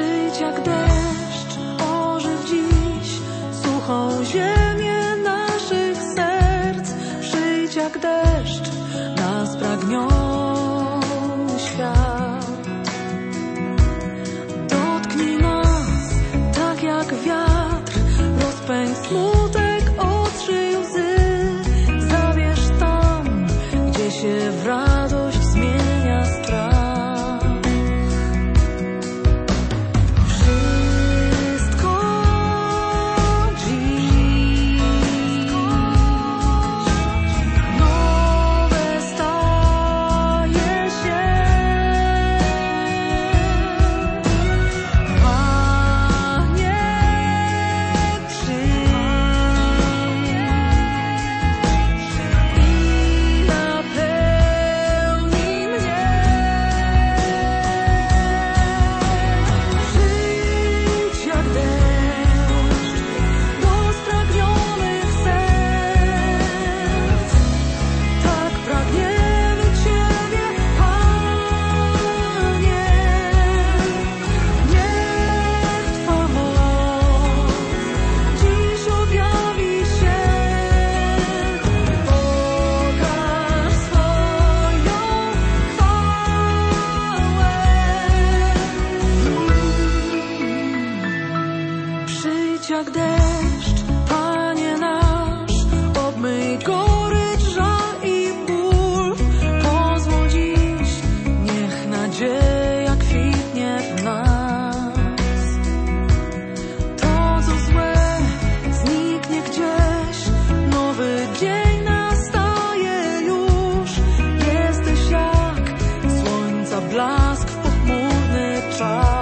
Przyjdź jak deszcz, ożyw dziś suchą ziemię naszych serc. Przyjdź jak deszcz na spragniony świat. Dotknij nas tak jak wiatr, rozpędź smutek, otrzyj łzy. Zabierz tam, gdzie się w radość zmienia strach. Jak deszcz, Panie nasz, obmyj gorycz, żal i ból. Pozwól dziś, niech nadzieja kwitnie w nas. To, co złe, zniknie gdzieś, nowy dzień nastaje już. Jesteś jak słońca blask w pochmurny czas.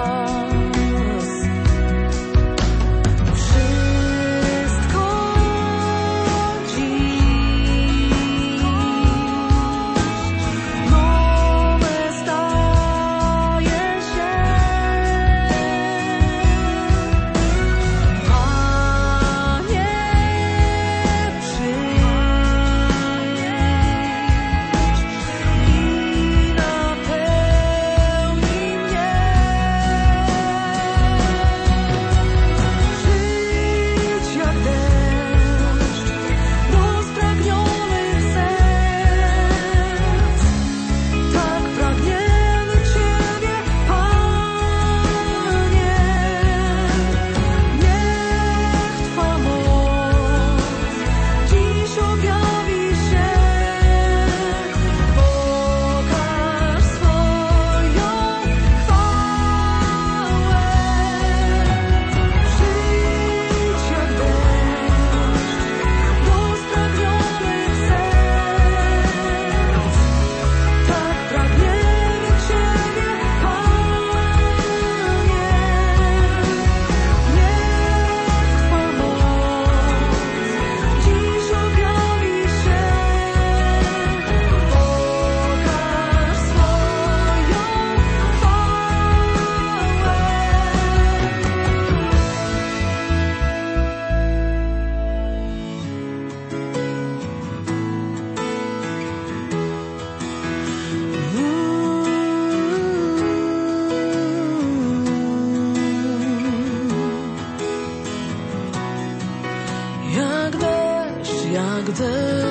Jak deszcz.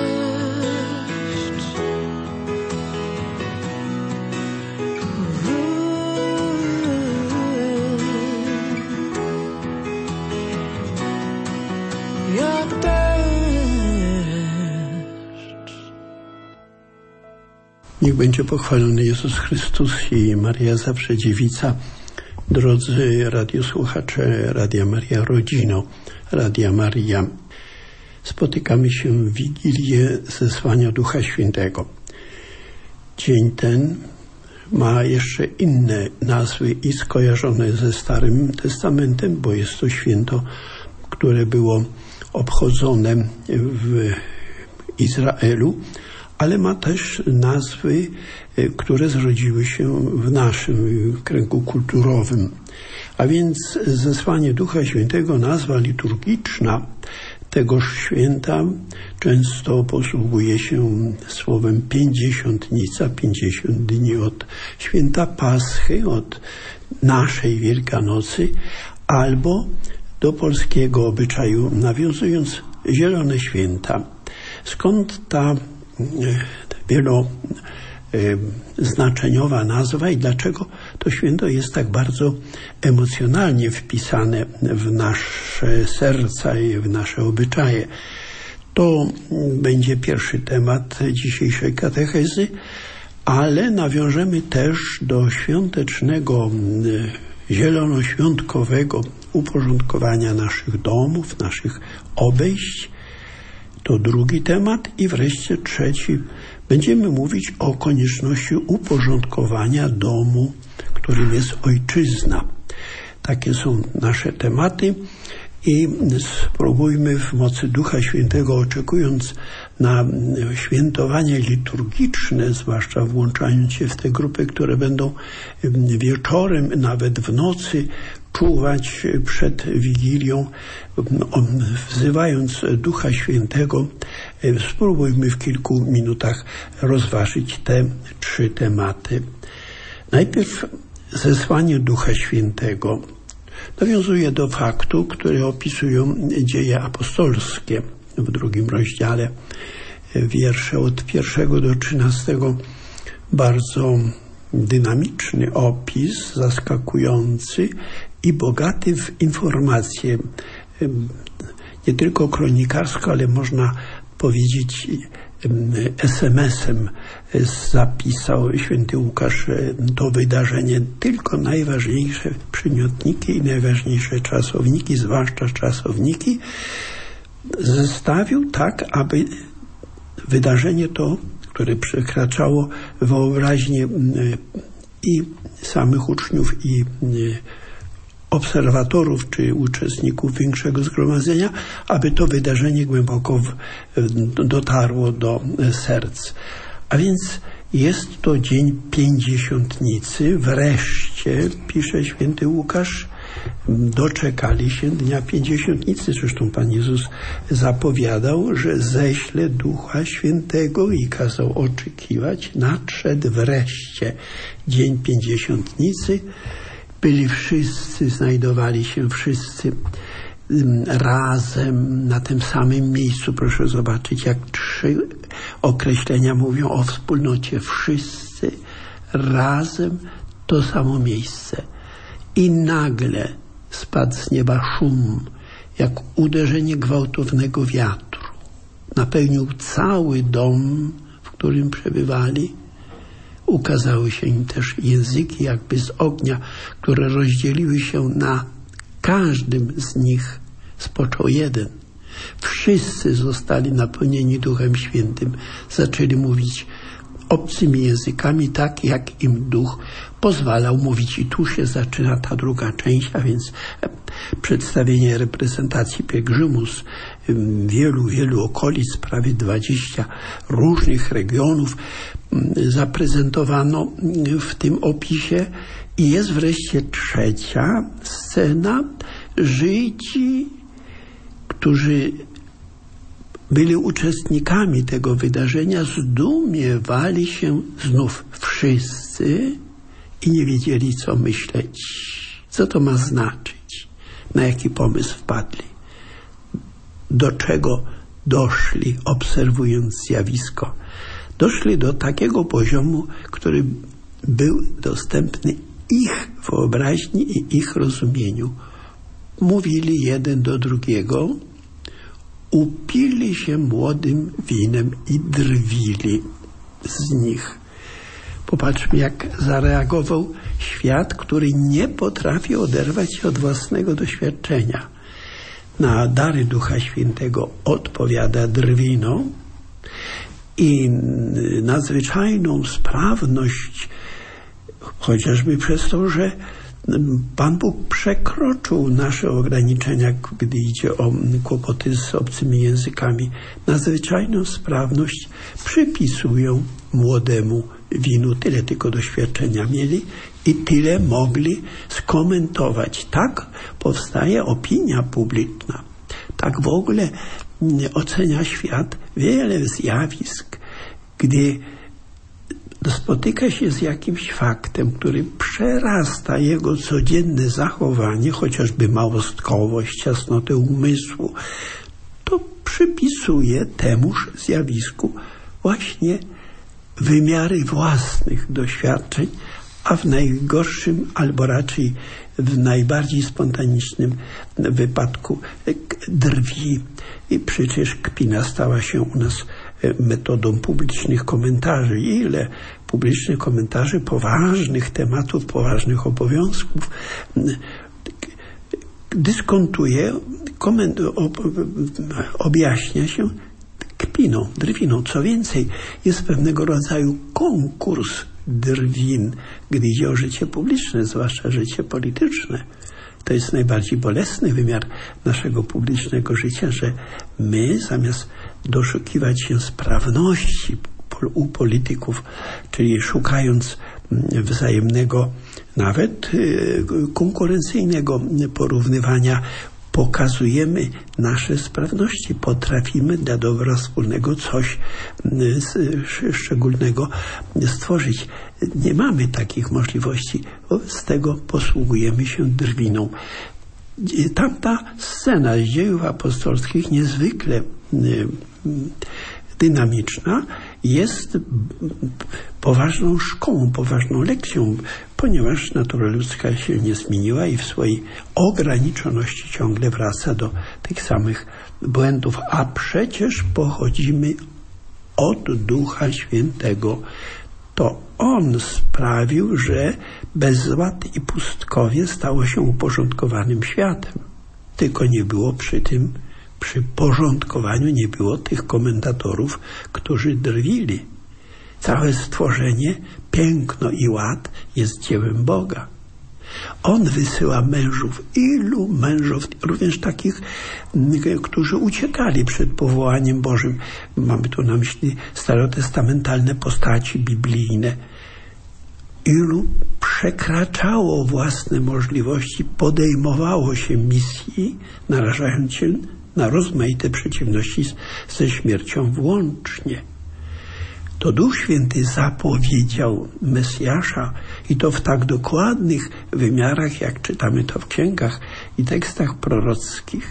Jak deszcz. Niech będzie pochwalony Jezus Chrystus i Maria Zawsze Dziewica. Drodzy radiosłuchacze Radia Maria, rodzino Radia Maria. Spotykamy się w Wigilię zesłania Ducha Świętego. Dzień ten ma jeszcze inne nazwy i skojarzone ze Starym Testamentem, bo jest to święto, które było obchodzone w Izraelu, ale ma też nazwy, które zrodziły się w naszym kręgu kulturowym. A więc zesłanie Ducha Świętego, nazwa liturgiczna, tegoż święta często posługuje się słowem pięćdziesiątnica, 50 dni od święta Paschy, od naszej Wielkanocy, albo do polskiego obyczaju nawiązując Zielone Święta. Skąd ta wieloznaczeniowa nazwa i dlaczego to święto jest tak bardzo emocjonalnie wpisane w nasze serca i w nasze obyczaje? To będzie pierwszy temat dzisiejszej katechezy, ale nawiążemy też do świątecznego, zielonoświątkowego uporządkowania naszych domów, naszych obejść. To drugi temat i wreszcie trzeci. Będziemy mówić o konieczności uporządkowania domu, którym jest ojczyzna. Takie są nasze tematy i spróbujmy w mocy Ducha Świętego, oczekując na świętowanie liturgiczne, zwłaszcza włączając się w te grupy, które będą wieczorem, nawet w nocy, czuwać przed Wigilią, wzywając Ducha Świętego, spróbujmy w kilku minutach rozważyć te trzy tematy. Najpierw zesłanie Ducha Świętego. Nawiązuje do faktu, który opisują dzieje apostolskie w 2 rozdziale, wiersze od 1 do 13. Bardzo dynamiczny opis, zaskakujący i bogaty w informacje, nie tylko kronikarską, ale można powiedzieć SMS-em zapisał święty Łukasz to wydarzenie, tylko najważniejsze przymiotniki i najważniejsze czasowniki, zwłaszcza czasowniki, zestawił tak, aby wydarzenie to, które przekraczało wyobraźnię i samych uczniów, i obserwatorów czy uczestników większego zgromadzenia, aby to wydarzenie głęboko dotarło do serc. A więc jest to dzień Pięćdziesiątnicy. Wreszcie, pisze święty Łukasz, doczekali się dnia Pięćdziesiątnicy. Zresztą Pan Jezus zapowiadał, że ześle Ducha Świętego i kazał oczekiwać. Nadszedł wreszcie dzień Pięćdziesiątnicy. Byli wszyscy, znajdowali się wszyscy razem na tym samym miejscu. Proszę zobaczyć, jak 3 określenia mówią o wspólnocie. Wszyscy razem, to samo miejsce. I nagle spadł z nieba szum, jak uderzenie gwałtownego wiatru. Napełnił cały dom, w którym przebywali. Ukazały się im też języki jakby z ognia, które rozdzieliły się na każdym z nich. Spoczął jeden. Wszyscy zostali napełnieni Duchem Świętym. Zaczęli mówić obcymi językami, tak jak im Duch pozwalał mówić. I tu się zaczyna ta druga część, a więc przedstawienie reprezentacji pielgrzymu z wielu okolic, prawie 20 różnych regionów zaprezentowano w tym opisie. I jest wreszcie trzecia scena. Żydzi, którzy byli uczestnikami tego wydarzenia, zdumiewali się znów wszyscy i nie wiedzieli, co myśleć. Co to ma znaczyć? Na jaki pomysł wpadli? Do czego doszli, obserwując zjawisko? Doszli do takiego poziomu, który był dostępny ich wyobraźni i ich rozumieniu. Mówili jeden do drugiego, upili się młodym winem i drwili z nich. Popatrzmy, jak zareagował świat, który nie potrafi oderwać się od własnego doświadczenia. Na dary Ducha Świętego odpowiada drwino i nadzwyczajną sprawność, chociażby przez to, że Pan Bóg przekroczył nasze ograniczenia, gdy idzie o kłopoty z obcymi językami. Nadzwyczajną sprawność przypisują młodemu winu. Tyle tylko doświadczenia mieli i tyle mogli skomentować. Tak powstaje opinia publiczna. Tak w ogóle ocenia świat wiele zjawisk, gdy spotyka się z jakimś faktem, który przerasta jego codzienne zachowanie, chociażby małostkowość, ciasnotę umysłu, to przypisuje temuż zjawisku właśnie wymiary własnych doświadczeń, a w najgorszym, albo raczej w najbardziej spontanicznym wypadku drwi. I przecież kpina stała się u nas metodą publicznych komentarzy. Ile publicznych komentarzy poważnych tematów, poważnych obowiązków dyskontuje, objaśnia się kpiną, drwiną. Co więcej, jest pewnego rodzaju konkurs drwin, gdy idzie o życie publiczne, zwłaszcza życie polityczne. To jest najbardziej bolesny wymiar naszego publicznego życia, że my zamiast doszukiwać się sprawności u polityków, czyli szukając wzajemnego, nawet konkurencyjnego porównywania, pokazujemy nasze sprawności, potrafimy dla dobra wspólnego coś szczególnego stworzyć. Nie mamy takich możliwości, z tego posługujemy się drwiną. Tamta scena z Dziejów Apostolskich, niezwykle dynamiczna, jest poważną szkołą, poważną lekcją, ponieważ natura ludzka się nie zmieniła i w swojej ograniczoności ciągle wraca do tych samych błędów. A przecież pochodzimy od Ducha Świętego. To On sprawił, że bezład i pustkowie stało się uporządkowanym światem. Tylko nie było przy porządkowaniu nie było tych komentatorów, którzy drwili. Całe stworzenie, piękno i ład jest dziełem Boga. On wysyła mężów. Ilu mężów, również takich, którzy uciekali przed powołaniem Bożym. Mamy tu na myśli starotestamentalne postaci biblijne. Ilu przekraczało własne możliwości, podejmowało się misji, narażając się na rozmaite przeciwności ze śmiercią włącznie. To Duch Święty zapowiedział Mesjasza i to w tak dokładnych wymiarach, jak czytamy to w księgach i tekstach prorockich.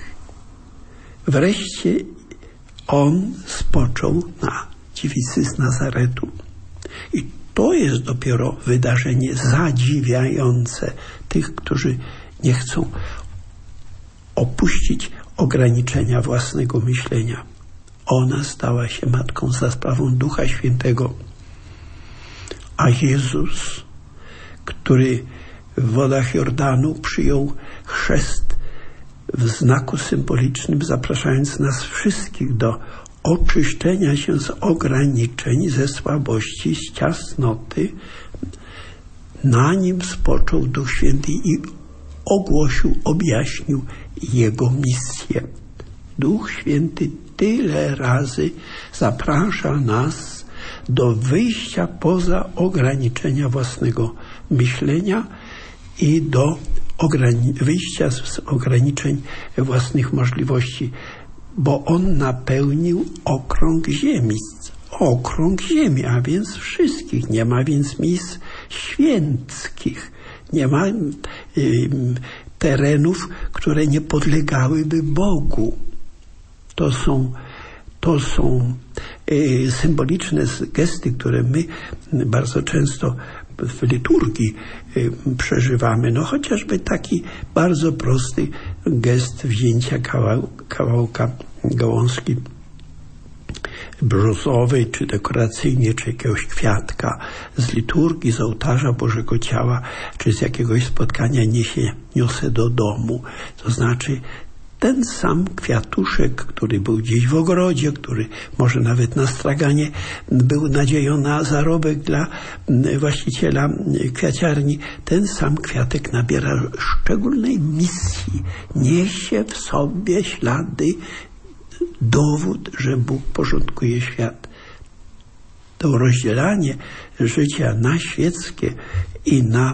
Wreszcie On spoczął na dziewicy z Nazaretu. I to jest dopiero wydarzenie zadziwiające tych, którzy nie chcą opuścić ograniczenia własnego myślenia. Ona stała się matką za sprawą Ducha Świętego. A Jezus, który w wodach Jordanu przyjął chrzest w znaku symbolicznym, zapraszając nas wszystkich do oczyszczenia się z ograniczeń, ze słabości, z ciasnoty, na nim spoczął Duch Święty i ogłosił, objaśnił Jego misję. Duch Święty tyle razy zaprasza nas do wyjścia poza ograniczenia własnego myślenia i do wyjścia z ograniczeń własnych możliwości, bo On napełnił okrąg ziemi, a więc wszystkich. Nie ma więc miejsc święckich, nie ma terenów, które nie podlegałyby Bogu. To są symboliczne gesty, które my bardzo często w liturgii przeżywamy. No chociażby taki bardzo prosty gest wzięcia kawałka gałązki brzozowej, czy dekoracyjnie, czy jakiegoś kwiatka z liturgii, z ołtarza Bożego Ciała, czy z jakiegoś spotkania niosę do domu. To znaczy ten sam kwiatuszek, który był gdzieś w ogrodzie, który może nawet na straganie był nadzieją na zarobek dla właściciela kwiaciarni, ten sam kwiatek nabiera szczególnej misji. Niesie w sobie ślady, dowód, że Bóg porządkuje świat. To rozdzielanie życia na świeckie i na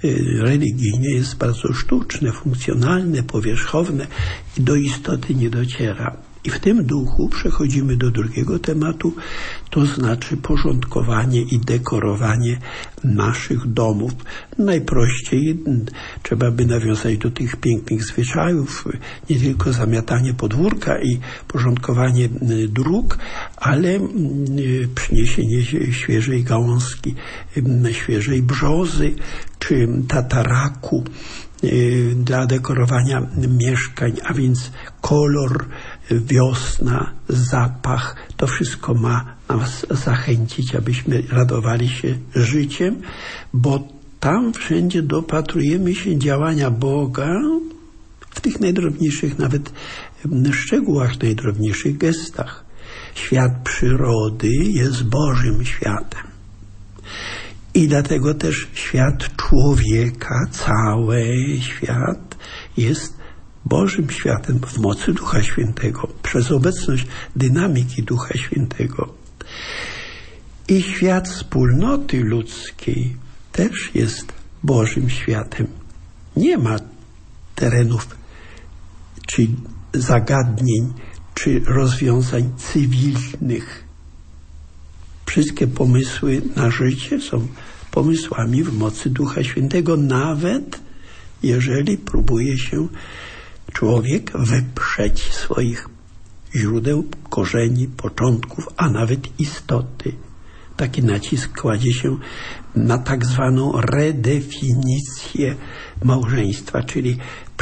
religijnie jest bardzo sztuczne, funkcjonalne, powierzchowne i do istoty nie dociera. I w tym duchu przechodzimy do drugiego tematu, to znaczy porządkowanie i dekorowanie naszych domów. Najprościej trzeba by nawiązać do tych pięknych zwyczajów, nie tylko zamiatanie podwórka i porządkowanie dróg, ale przyniesienie świeżej gałązki, świeżej brzozy czy tataraku dla dekorowania mieszkań, a więc kolor, wiosna, zapach, to wszystko ma nas zachęcić, abyśmy radowali się życiem, bo tam wszędzie dopatrujemy się działania Boga w tych najdrobniejszych nawet szczegółach, najdrobniejszych gestach. Świat przyrody jest Bożym światem. I dlatego też świat człowieka, cały świat jest Bożym światem w mocy Ducha Świętego, przez obecność dynamiki Ducha Świętego. I świat wspólnoty ludzkiej też jest Bożym światem. Nie ma terenów, czy zagadnień, czy rozwiązań cywilnych. Wszystkie pomysły na życie są pomysłami w mocy Ducha Świętego, nawet jeżeli próbuje się człowiek wyprzeć swoich źródeł, korzeni, początków, a nawet istoty. Taki nacisk kładzie się na tak zwaną redefinicję małżeństwa, czyli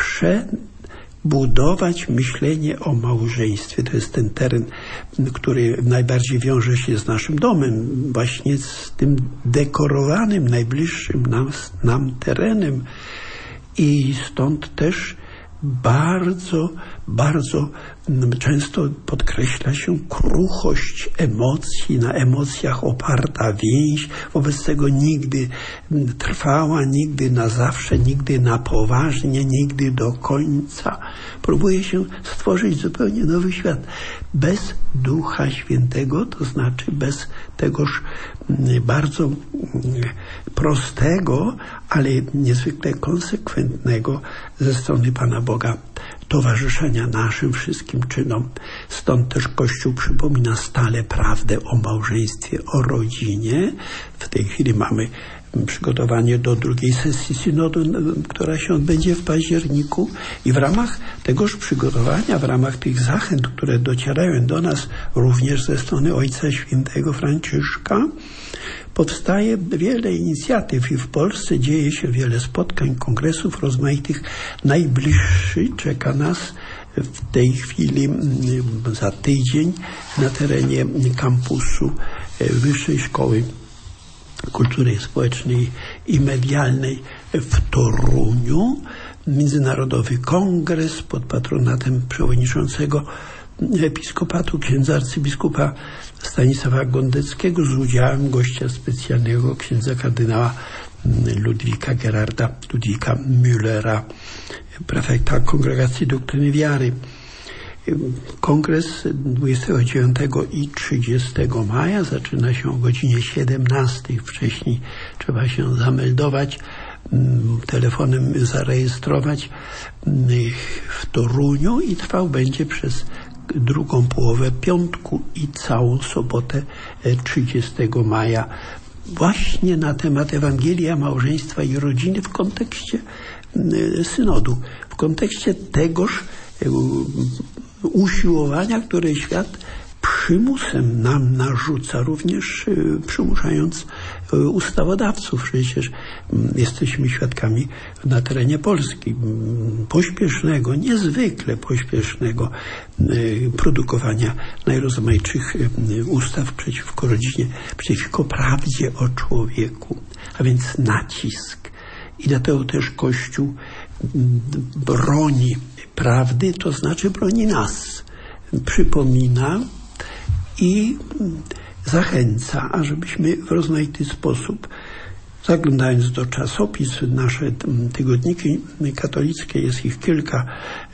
budować myślenie o małżeństwie. To jest ten teren, który najbardziej wiąże się z naszym domem, właśnie z tym dekorowanym, najbliższym nam terenem. I stąd też bardzo, bardzo często podkreśla się kruchość emocji, na emocjach oparta więź, wobec tego nigdy trwała, nigdy na zawsze, nigdy na poważnie, nigdy do końca. Próbuje się stworzyć zupełnie nowy świat. Bez Ducha Świętego, to znaczy bez tegoż bardzo prostego, ale niezwykle konsekwentnego ze strony Pana Boga towarzyszenia naszym wszystkim czynom. Stąd też Kościół przypomina stale prawdę o małżeństwie, o rodzinie. W tej chwili mamy przygotowanie do drugiej sesji synodu, która się odbędzie w październiku, i w ramach tegoż przygotowania, w ramach tych zachęt, które docierają do nas również ze strony Ojca Świętego Franciszka, powstaje wiele inicjatyw i w Polsce dzieje się wiele spotkań, kongresów rozmaitych. Najbliższy czeka nas w tej chwili za tydzień na terenie kampusu Wyższej Szkoły Kultury Społecznej i Medialnej w Toruniu. Międzynarodowy kongres pod patronatem przewodniczącego episkopatu księdza arcybiskupa Stanisława Gondeckiego z udziałem gościa specjalnego księdza kardynała Ludwika Müllera, prefekta Kongregacji Doktryny Wiary. Kongres 29 i 30 maja zaczyna się o godzinie 17. Wcześniej trzeba się zameldować, telefonem zarejestrować w Toruniu i trwał będzie przez drugą połowę piątku i całą sobotę 30 maja. Właśnie na temat Ewangelia, małżeństwa i rodziny w kontekście synodu, w kontekście tegoż usiłowania, które świat przymusem nam narzuca, również przymuszając ustawodawców. Przecież jesteśmy świadkami na terenie Polski pośpiesznego, niezwykle pośpiesznego produkowania najrozmaitszych ustaw przeciwko rodzinie, przeciwko prawdzie o człowieku, a więc nacisk. I dlatego też Kościół broni prawdy, to znaczy broni nas, przypomina i zachęca, ażebyśmy w rozmaity sposób, zaglądając do czasopism, nasze tygodniki katolickie, jest ich kilka,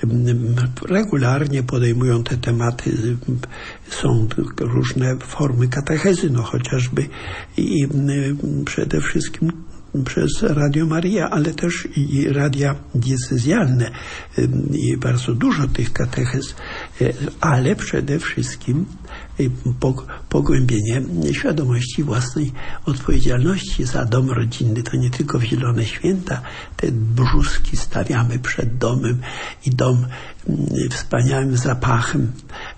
regularnie podejmują te tematy. Są różne formy katechezy, chociażby, i przede wszystkim przez Radio Maria, ale też i radia diecezjalne. I bardzo dużo tych katechez, ale przede wszystkim pogłębienie świadomości własnej odpowiedzialności za dom rodzinny. To nie tylko w Zielone Święta te brzuski stawiamy przed domem i dom wspaniałym zapachem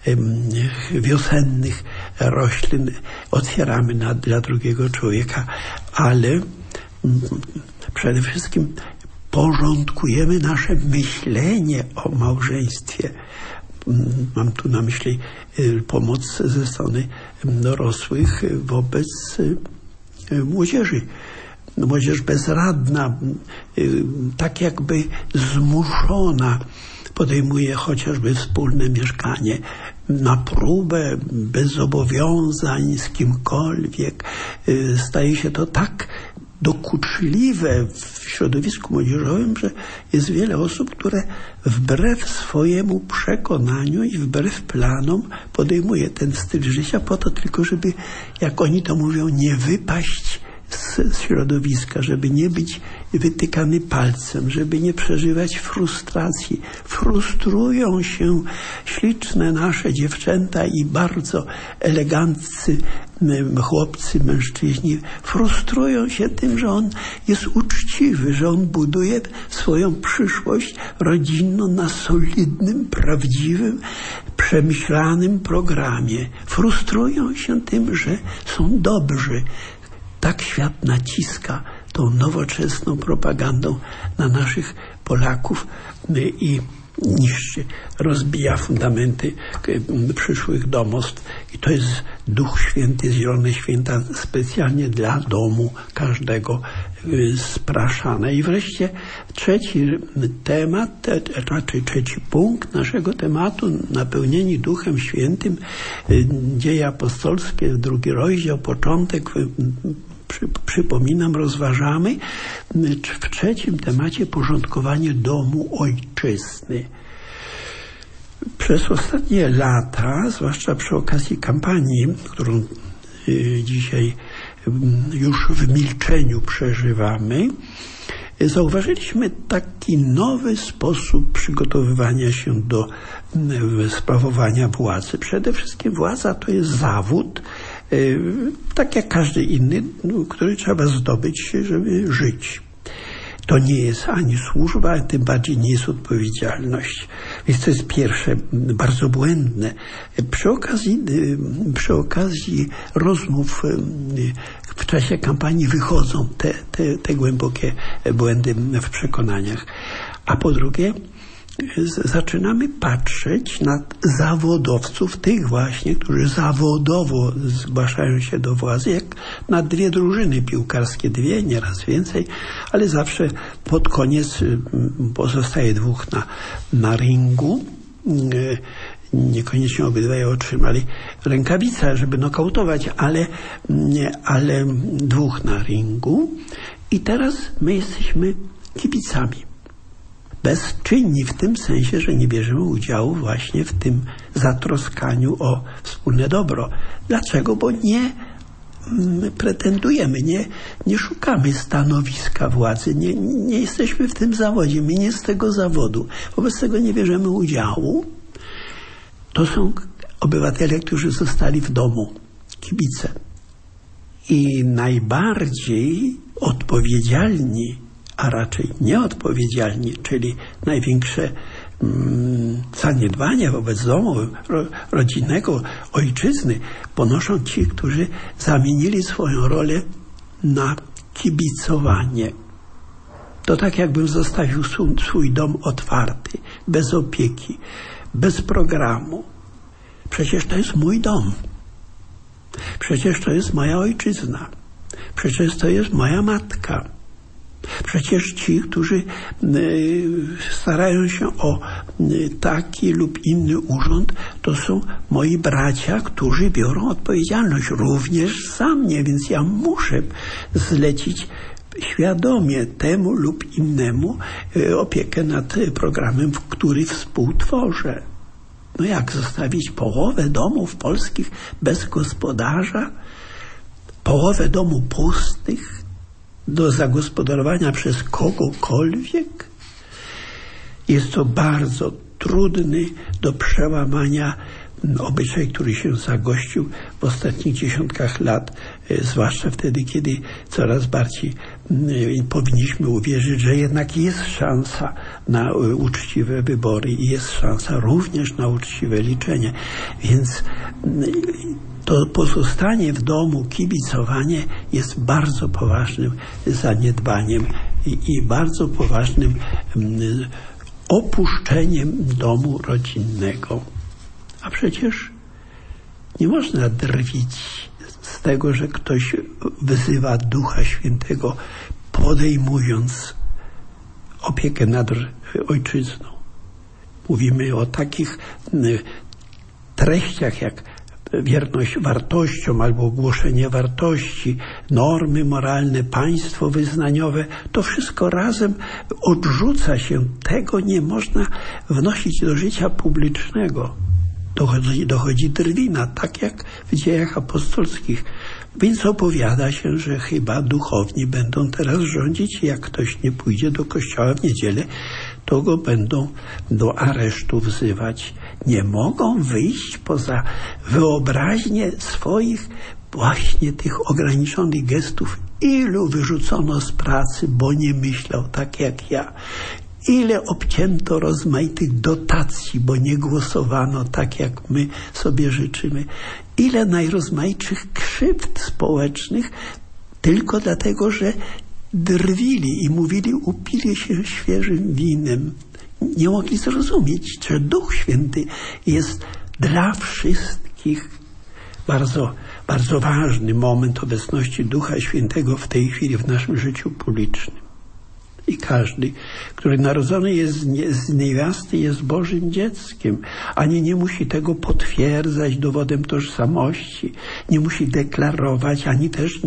wiosennych roślin otwieramy dla drugiego człowieka, ale przede wszystkim porządkujemy nasze myślenie o małżeństwie. Mam tu na myśli pomoc ze strony dorosłych wobec młodzieży. Młodzież bezradna, tak jakby zmuszona, podejmuje chociażby wspólne mieszkanie na próbę, bez zobowiązań z kimkolwiek. Staje się to tak dokuczliwe w środowisku młodzieżowym, że jest wiele osób, które wbrew swojemu przekonaniu i wbrew planom podejmuje ten styl życia po to tylko, żeby, jak oni to mówią, nie wypaść z środowiska, żeby nie być wytykany palcem, żeby nie przeżywać frustracji. Frustrują się śliczne nasze dziewczęta i bardzo eleganccy chłopcy, mężczyźni. Frustrują się tym, że on jest uczciwy, że on buduje swoją przyszłość rodzinną na solidnym, prawdziwym, przemyślanym programie. Frustrują się tym, że są dobrzy. Tak świat naciska tą nowoczesną propagandą na naszych Polaków i niszczy, rozbija fundamenty przyszłych domostw. I to jest Duch Święty, Zielone Święta specjalnie dla domu każdego spraszane. I wreszcie trzeci temat, raczej trzeci punkt naszego tematu, napełnieni Duchem Świętym, Dzieje apostolskie, 2 rozdział, początek, przypominam, rozważamy w trzecim temacie porządkowanie domu ojczyzny. Przez ostatnie lata, zwłaszcza przy okazji kampanii, którą dzisiaj już w milczeniu przeżywamy, zauważyliśmy taki nowy sposób przygotowywania się do sprawowania władzy. Przede wszystkim władza to jest zawód, tak jak każdy inny, który trzeba zdobyć, żeby żyć. To nie jest ani służba, a tym bardziej nie jest odpowiedzialność. Więc to jest pierwsze, bardzo błędne. Przy okazji rozmów w czasie kampanii wychodzą te głębokie błędy w przekonaniach. A po drugie, zaczynamy patrzeć na zawodowców, tych właśnie, którzy zawodowo zgłaszają się do władzy, jak na 2 drużyny piłkarskie, 2, nieraz więcej, ale zawsze pod koniec pozostaje 2 na ringu. Niekoniecznie obydwaj otrzymali rękawice, żeby nokautować, ale 2 na ringu. I teraz my jesteśmy kibicami. Bezczynni w tym sensie, że nie bierzemy udziału właśnie w tym zatroskaniu o wspólne dobro. Dlaczego? Bo nie pretendujemy, nie szukamy stanowiska władzy, nie jesteśmy w tym zawodzie, my nie z tego zawodu. Wobec tego nie bierzemy udziału. To są obywatele, którzy zostali w domu, kibice. I najbardziej odpowiedzialni, a raczej nieodpowiedzialni, czyli największe zaniedbania wobec domu rodzinnego, ojczyzny, ponoszą ci, którzy zamienili swoją rolę na kibicowanie. To tak, jakbym zostawił swój dom otwarty, bez opieki, bez programu. Przecież to jest mój dom. Przecież to jest moja ojczyzna. Przecież to jest moja matka. Przecież ci, którzy starają się o taki lub inny urząd, to są moi bracia, którzy biorą odpowiedzialność również za mnie, więc ja muszę zlecić świadomie temu lub innemu opiekę nad programem, w który współtworzę. No jak zostawić połowę domów polskich bez gospodarza? Połowę domów pustych? do zagospodarowania przez kogokolwiek. Jest to bardzo trudny do przełamania obyczaj, który się zagościł w ostatnich dziesiątkach lat, zwłaszcza wtedy, kiedy coraz bardziej powinniśmy uwierzyć, że jednak jest szansa na uczciwe wybory i jest szansa również na uczciwe liczenie. Więc to pozostanie w domu, kibicowanie jest bardzo poważnym zaniedbaniem i bardzo poważnym opuszczeniem domu rodzinnego. A przecież nie można drwić z tego, że ktoś wzywa Ducha Świętego, podejmując opiekę nad ojczyzną. Mówimy o takich treściach jak wierność wartościom albo głoszenie wartości, normy moralne, państwo wyznaniowe. To wszystko razem odrzuca się. Tego nie można wnosić do życia publicznego. Dochodzi drwina, tak jak w Dziejach Apostolskich. Więc opowiada się, że chyba duchowni będą teraz rządzić i jak ktoś nie pójdzie do kościoła w niedzielę, to go będą do aresztu wzywać. Nie mogą wyjść poza wyobraźnię swoich właśnie tych ograniczonych gestów. Ilu wyrzucono z pracy, bo nie myślał tak jak ja. Ile obcięto rozmaitych dotacji, bo nie głosowano tak, jak my sobie życzymy. Ile najrozmaitszych krzywd społecznych tylko dlatego, że drwili i mówili, upili się świeżym winem. Nie mogli zrozumieć, że Duch Święty jest dla wszystkich. Bardzo, bardzo ważny moment obecności Ducha Świętego w tej chwili w naszym życiu publicznym. I każdy, który narodzony jest z niewiasty, jest Bożym dzieckiem, ani nie musi tego potwierdzać dowodem tożsamości, nie musi deklarować, ani też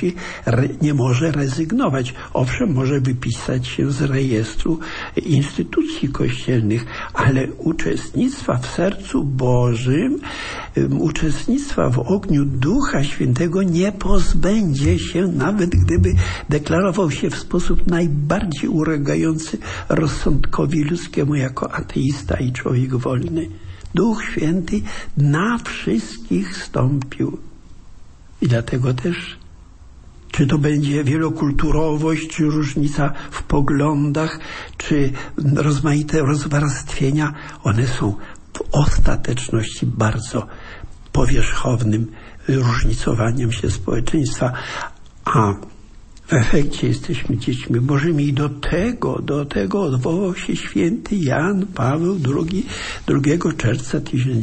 nie może rezygnować. Owszem, może wypisać się z rejestru instytucji kościelnych, ale uczestnictwa w sercu Bożym, uczestnictwa w ogniu Ducha Świętego nie pozbędzie się, nawet gdyby deklarował się w sposób najbardziej ulegający rozsądkowi ludzkiemu jako ateista i człowiek wolny. Duch Święty na wszystkich stąpił. I dlatego też, czy to będzie wielokulturowość, czy różnica w poglądach, czy rozmaite rozwarstwienia, one są w ostateczności bardzo powierzchownym różnicowaniem się społeczeństwa, a w efekcie jesteśmy dziećmi Bożymi i do tego odwołał się święty Jan Paweł II 2 czerwca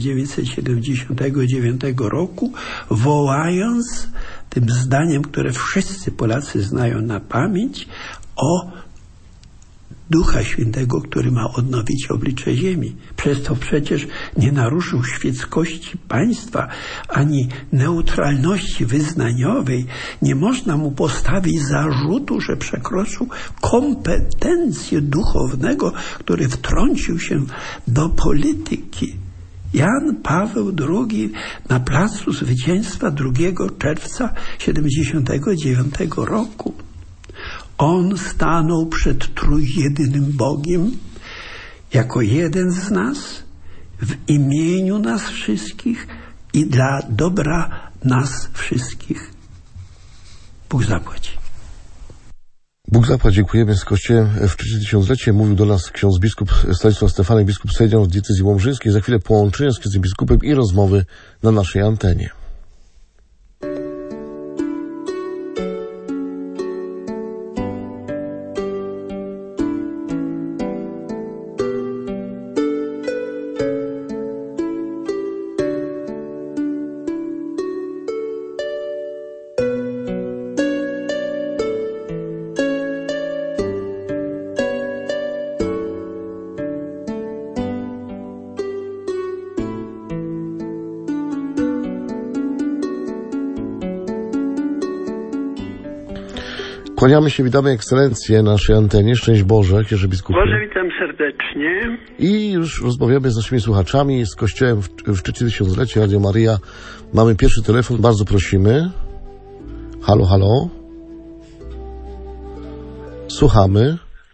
1979 roku, wołając tym zdaniem, które wszyscy Polacy znają na pamięć, o Ducha Świętego, który ma odnowić oblicze ziemi. Przez to przecież nie naruszył świeckości państwa, ani neutralności wyznaniowej. Nie można mu postawić zarzutu, że przekroczył kompetencje duchownego, który wtrącił się do polityki. Jan Paweł II na Placu Zwycięstwa 2 czerwca 1979 roku. On stanął przed trójjedynym Bogiem jako jeden z nas, w imieniu nas wszystkich i dla dobra nas wszystkich. Bóg zapłać. Bóg zapłać, dziękujemy. Z Kościołem w trzecie tysiąclecie mówił do nas ksiądz biskup Stanisław Stefanek, biskup senior w diecezji łomżyńskiej. Za chwilę połączenie z księdzem biskupem i rozmowy na naszej antenie. Kłaniamy się, witamy ekscelencję naszej antenie. Szczęść Boże, księże biskupie. Boże, witam serdecznie. I już rozmawiamy z naszymi słuchaczami, z Kościołem w trzecie tysiąclecie Radio Maryja. Mamy pierwszy telefon, bardzo prosimy. Halo, halo. Słuchamy.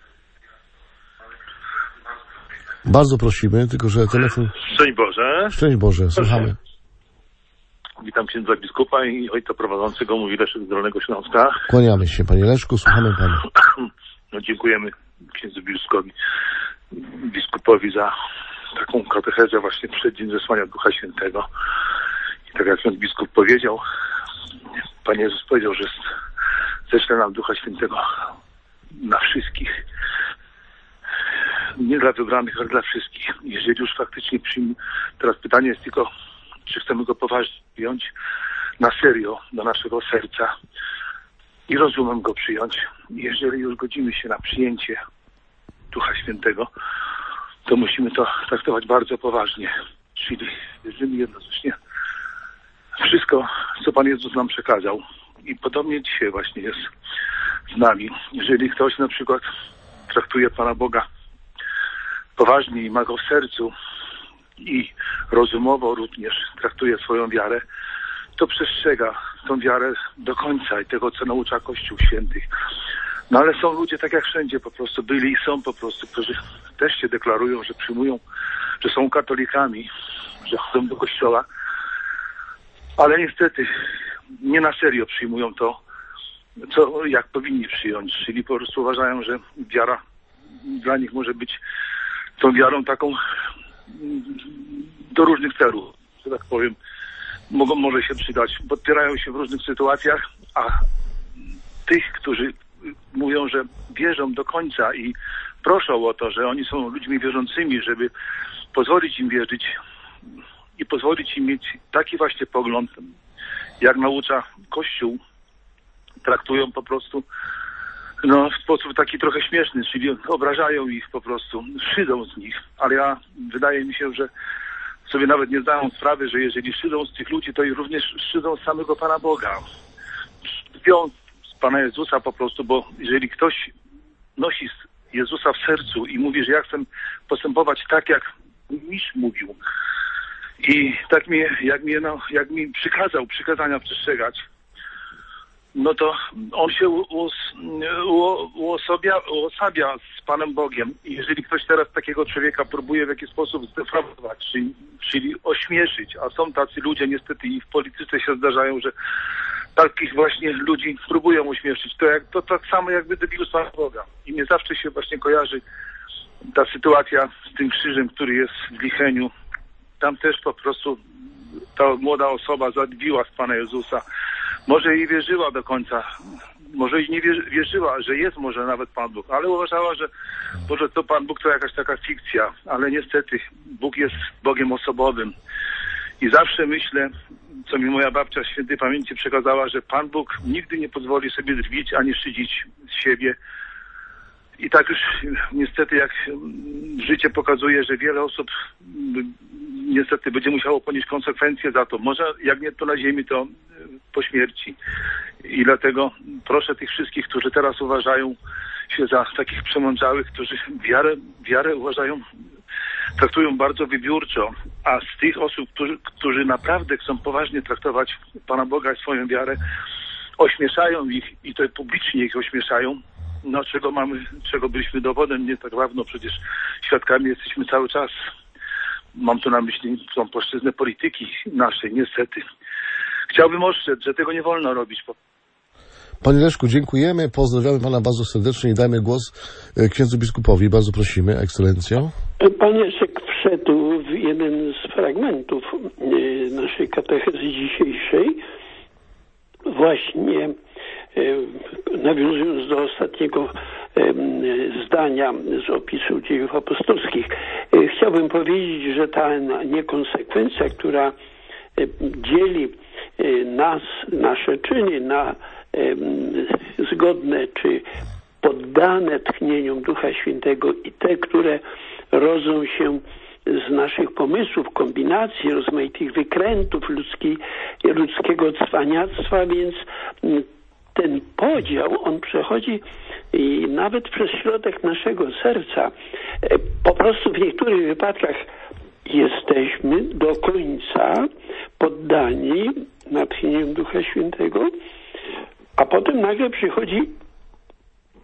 Bardzo prosimy, tylko że telefon... Szczęść Boże. Szczęść Boże, słuchamy. Witam księdza biskupa i ojca prowadzącego, mówi Leszek z Dolnego Śląska. Kłaniamy się, panie Leszku, słuchamy pana. No, dziękujemy księdzu biskupowi za taką katechezę właśnie przed dzień zesłania Ducha Świętego. I tak jak ksiądz biskup powiedział, Pan Jezus powiedział, że ześle nam Ducha Świętego na wszystkich. Nie dla wybranych, ale dla wszystkich. Jeżeli już faktycznie teraz pytanie jest tylko, czy chcemy go poważnie przyjąć na serio do naszego serca i rozumem go przyjąć. Jeżeli już godzimy się na przyjęcie Ducha Świętego, to musimy to traktować bardzo poważnie. Czyli wierzymy jednocześnie wszystko, co Pan Jezus nam przekazał. I podobnie dzisiaj właśnie jest z nami. Jeżeli ktoś na przykład traktuje Pana Boga poważnie i ma go w sercu i rozumowo również traktuje swoją wiarę, to przestrzega tą wiarę do końca i tego, co naucza Kościół Święty. No ale są ludzie, tak jak wszędzie po prostu byli i są po prostu, którzy też się deklarują, że przyjmują, że są katolikami, że chodzą do kościoła, ale niestety nie na serio przyjmują to, co jak powinni przyjąć, czyli po prostu uważają, że wiara dla nich może być tą wiarą taką do różnych celów, że tak powiem, może się przydać. Podpierają się w różnych sytuacjach, a tych, którzy mówią, że wierzą do końca i proszą o to, że oni są ludźmi wierzącymi, żeby pozwolić im wierzyć i pozwolić im mieć taki właśnie pogląd, jak naucza Kościół, traktują po prostu w sposób taki trochę śmieszny, czyli obrażają ich po prostu, szydzą z nich. Ale wydaje mi się, że sobie nawet nie zdają sprawy, że jeżeli szydzą z tych ludzi, to i również szydzą z samego Pana Boga. Śpią z Pana Jezusa po prostu, bo jeżeli ktoś nosi Jezusa w sercu i mówi, że ja chcę postępować tak, jak mistrz mówił i tak jak mi przykazał przykazania przestrzegać, no to on się uosabia z Panem Bogiem. I jeżeli ktoś teraz takiego człowieka próbuje w jakiś sposób zdefraudować, czyli ośmieszyć, a są tacy ludzie niestety i w polityce się zdarzają, że takich właśnie ludzi próbują ośmieszyć, to tak samo jakby debilu z Pana Boga. I mnie zawsze się właśnie kojarzy ta sytuacja z tym krzyżem, który jest w Licheniu. Tam też po prostu ta młoda osoba zadbiła z Pana Jezusa. Może i wierzyła do końca, może i nie wierzyła, że jest może nawet Pan Bóg, ale uważała, że może to Pan Bóg to jakaś taka fikcja, ale niestety Bóg jest Bogiem osobowym. I zawsze myślę, co mi moja babcia świętej pamięci przekazała, że Pan Bóg nigdy nie pozwoli sobie drwić ani szydzić z siebie. I tak już niestety jak życie pokazuje, że wiele osób niestety będzie musiało ponieść konsekwencje za to. Może jak nie to na ziemi, to po śmierci. I dlatego proszę tych wszystkich, którzy teraz uważają się za takich przemądrzałych, którzy wiarę uważają, traktują bardzo wybiórczo, a z tych osób, którzy naprawdę chcą poważnie traktować Pana Boga i swoją wiarę, ośmieszają ich i to publicznie ich ośmieszają, no czego byliśmy dowodem nie tak dawno, przecież świadkami jesteśmy cały czas. Mam tu na myśli tą płaszczyznę polityki naszej, niestety. Chciałbym ostrzec, że tego nie wolno robić. Panie Leszku, dziękujemy, pozdrawiamy Pana bardzo serdecznie i dajmy głos księdzu biskupowi. Bardzo prosimy, ekscelencjo. Pan Leszek wszedł w jeden z fragmentów naszej katechezy dzisiejszej, właśnie nawiązując do ostatniego zdania z opisu dziejów apostolskich. Chciałbym powiedzieć, że ta niekonsekwencja, która dzieli nas, nasze czyny na zgodne czy poddane tchnieniom Ducha Świętego i te, które rodzą się z naszych pomysłów, kombinacji, rozmaitych wykrętów ludzkiego cwaniactwa, więc ten podział, on przechodzi i nawet przez środek naszego serca. Po prostu w niektórych wypadkach jesteśmy do końca poddani natchnieniu Ducha Świętego, a potem nagle przychodzi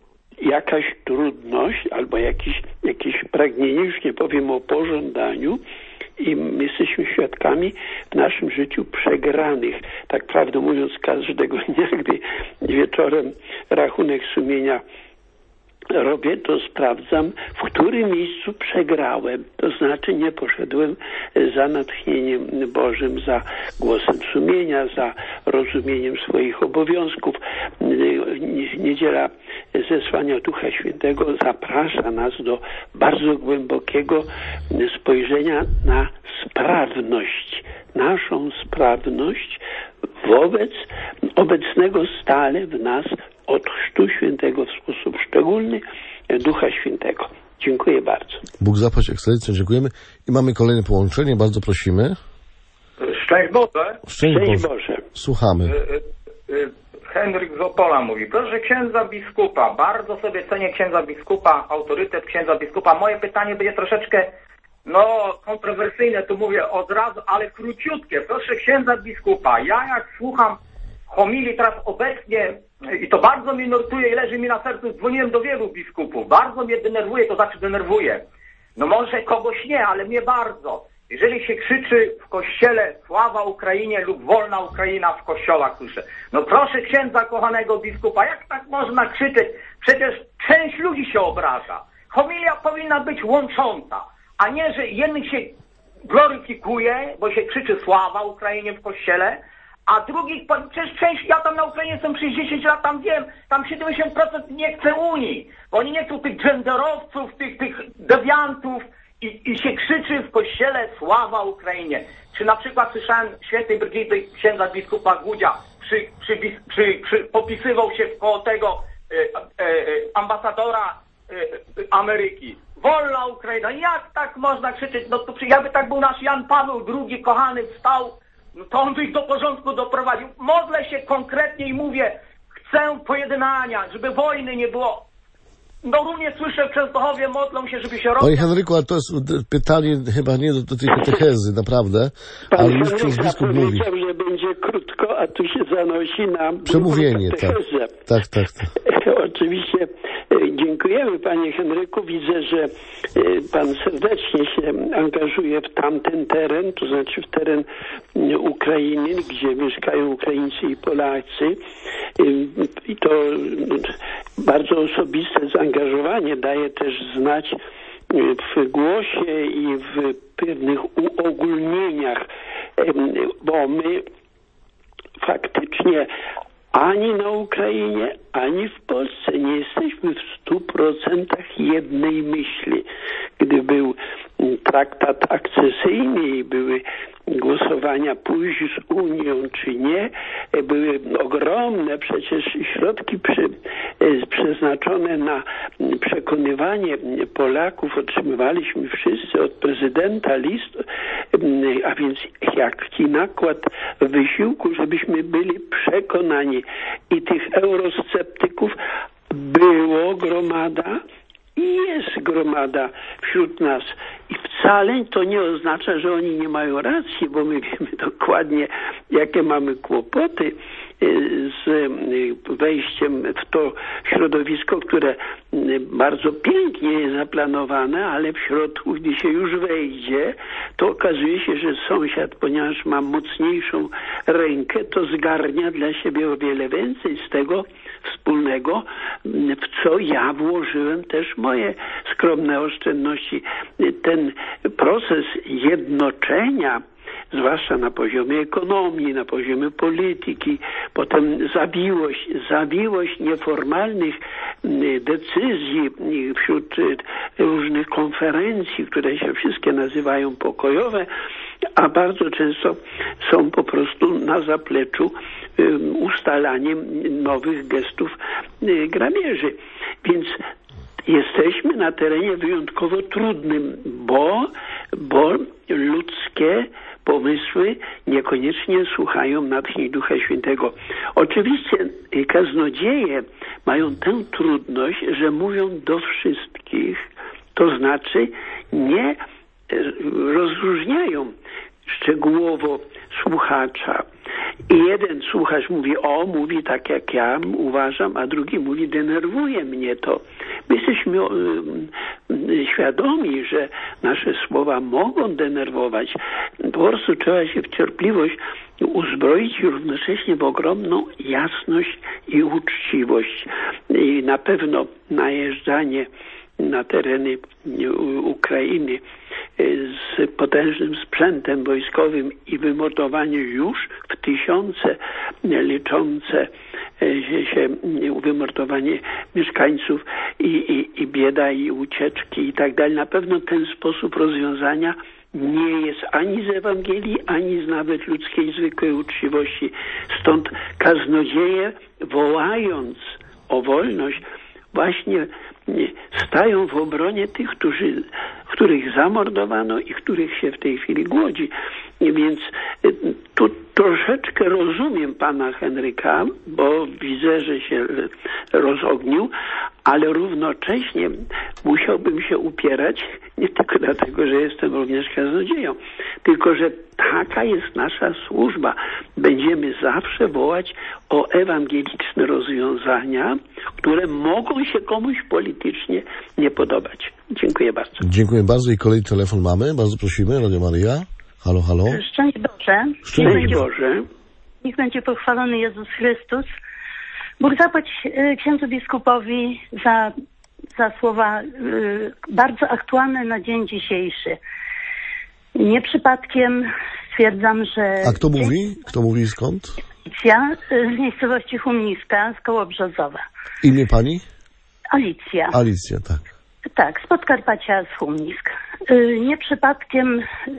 jakaś trudność albo jakieś pragnienie, już nie powiem o pożądaniu, i my jesteśmy świadkami w naszym życiu przegranych. Tak prawdę mówiąc, każdego dnia, gdy wieczorem rachunek sumienia robię, to sprawdzam, w którym miejscu przegrałem. To znaczy nie poszedłem za natchnieniem Bożym, za głosem sumienia, za rozumieniem swoich obowiązków. Niedziela zesłania Ducha Świętego zaprasza nas do bardzo głębokiego spojrzenia na sprawność, naszą sprawność wobec obecnego stale w nas od Chrztu Świętego w sposób szczególny Ducha Świętego. Dziękuję bardzo. Bóg zapłać, ekscelencjo, dziękujemy. I mamy kolejne połączenie, bardzo prosimy. Szczęść Boże. Szczęść Boże. Słuchamy. Henryk z Opola mówi. Proszę księdza biskupa, bardzo sobie cenię księdza biskupa, autorytet księdza biskupa. Moje pytanie będzie troszeczkę kontrowersyjne, tu mówię od razu, ale króciutkie. Proszę księdza biskupa, ja jak słucham homilii teraz obecnie, i to bardzo mnie nurtuje i leży mi na sercu, dzwoniłem do wielu biskupów, bardzo mnie denerwuje, to znaczy denerwuje. No może kogoś nie, ale mnie bardzo. Jeżeli się krzyczy w kościele sława Ukrainie lub wolna Ukraina w kościołach, słyszę. No proszę księdza kochanego biskupa, jak tak można krzyczeć? Przecież część ludzi się obraża. Homilia powinna być łącząca, a nie, że jednych się gloryfikuje, bo się krzyczy sława Ukrainie w kościele, a drugich, przecież część, ja tam na Ukrainie jestem przez 10 lat, tam wiem, tam 70% nie chce Unii, bo oni nie chcą tych genderowców, tych dewiantów i się krzyczy w kościele sława Ukrainie. Czy na przykład słyszałem świętej Brygidy, księdza biskupa Gudzia, popisywał się koło tego ambasadora Ameryki. Wolna Ukraina, jak tak można krzyczeć? No to jakby tak był nasz Jan Paweł II, kochany, wstał, no to on by ich do porządku doprowadził. Modlę się konkretnie i mówię, chcę pojednania, żeby wojny nie było. No również słyszę w Częstochowie, modlą się, żeby się robić. Panie Henryku, ale to jest pytanie chyba nie do tej katechezy, naprawdę. Ale już ksiądz biskup mówi. Powiedział, że będzie krótko, a tu się zanosi na przemówienie, tak. Oczywiście dziękujemy, panie Henryku. Widzę, że pan serdecznie się angażuje w tamten teren, to znaczy w teren Ukrainy, gdzie mieszkają Ukraińcy i Polacy. I to bardzo osobiste zaangażowanie daje też znać w głosie i w pewnych uogólnieniach, bo my faktycznie ani na Ukrainie, ani w Polsce nie jesteśmy w 100% jednej myśli. Gdy był traktat akcesyjny i były głosowania pójść z Unią czy nie, były ogromne przecież środki przeznaczone na przekonywanie Polaków. Otrzymywaliśmy wszyscy od prezydenta list, a więc jaki nakład wysiłku, żebyśmy byli przekonani. I tych eurosceptyków było gromada i jest gromada wśród nas. I wcale to nie oznacza, że oni nie mają racji, bo my wiemy dokładnie, jakie mamy kłopoty z wejściem w to środowisko, które bardzo pięknie jest zaplanowane, ale w środku, gdy się już wejdzie, to okazuje się, że sąsiad, ponieważ ma mocniejszą rękę, to zgarnia dla siebie o wiele więcej z tego wspólnego, w co ja włożyłem też moje skromne oszczędności. Ten proces jednoczenia, zwłaszcza na poziomie ekonomii, na poziomie polityki, potem zawiłość nieformalnych decyzji wśród różnych konferencji, które się wszystkie nazywają pokojowe, a bardzo często są po prostu na zapleczu ustalaniem nowych gestów grabieży. Więc jesteśmy na terenie wyjątkowo trudnym, bo ludzkie pomysły niekoniecznie słuchają natchnień Ducha Świętego. Oczywiście kaznodzieje mają tę trudność, że mówią do wszystkich, to znaczy nie rozróżniają szczegółowo słuchacza I jeden słuchacz mówi tak jak ja uważam, a drugi mówi, denerwuje mnie to. My jesteśmy świadomi, że nasze słowa mogą denerwować. Po prostu trzeba się w cierpliwość uzbroić i równocześnie w ogromną jasność i uczciwość. I na pewno najeżdżanie na tereny Ukrainy z potężnym sprzętem wojskowym i wymordowanie już w tysiące liczące się wymordowanie mieszkańców i bieda i ucieczki i tak dalej. Na pewno ten sposób rozwiązania nie jest ani z Ewangelii, ani z nawet ludzkiej zwykłej uczciwości. Stąd kaznodzieje, wołając o wolność, właśnie stają w obronie tych, których zamordowano i których się w tej chwili głodzi. Więc tu troszeczkę rozumiem pana Henryka, bo widzę, że się rozognił, ale równocześnie musiałbym się upierać, nie tylko dlatego, że jestem również kaznodzieją, tylko że taka jest nasza służba. Będziemy zawsze wołać o ewangeliczne rozwiązania, które mogą się komuś politycznie nie podobać. Dziękuję bardzo. Dziękuję bardzo i kolejny telefon mamy. Bardzo prosimy, Radio Maryja. Halo, halo. Szczęść Boże. Szczęść Boże. Niech będzie pochwalony Jezus Chrystus. Bóg zapłać księdzu biskupowi za słowa bardzo aktualne na dzień dzisiejszy. Nie przypadkiem stwierdzam, że... A kto mówi? Kto mówi skąd? Alicja z miejscowości Chumniska, z Kołobrzozowa. Imię pani? Alicja. Alicja, tak. Tak, z Podkarpacia, z Chumnisk. Nie przypadkiem